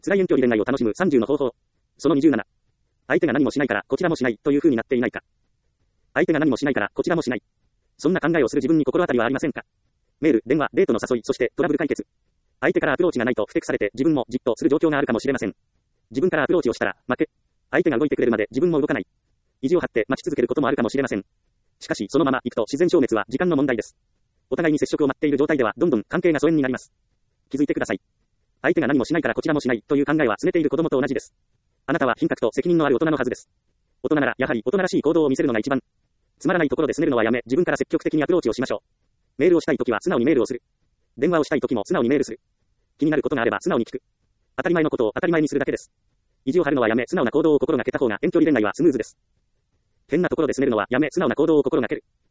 辛い遠距離恋愛を楽しむ30の方法。その27。相手が何もしないからこちらもしないという風になっていないか。相手が何もしないからこちらもしない。そんな考えをする自分に心当たりはありませんか。メール、電話、デートの誘い、そしてトラブル解決。相手からアプローチがないと不適されて自分もじっとする状況があるかもしれません。自分からアプローチをしたら負け。相手が動いてくれるまで自分も動かない。意地を張って待ち続けることもあるかもしれません。しかしそのまま行くと自然消滅は時間の問題です。お互いに接触を待っている状態ではどんどん関係が疎遠になります。気づいてください。相手が何もしないからこちらもしないという考えは拗ねている子供と同じです。あなたは品格と責任のある大人のはずです。大人ならやはり大人らしい行動を見せるのが一番。つまらないところで拗ねるのはやめ、自分から積極的にアプローチをしましょう。メールをしたいときは素直にメールをする。電話をしたいときも素直にメールする。気になることがあれば素直に聞く。当たり前のことを当たり前にするだけです。意地を張るのはやめ、素直な行動を心がけた方が遠距離恋愛はスムーズです。変なところで拗ねるのはやめ、素直な行動を心がける。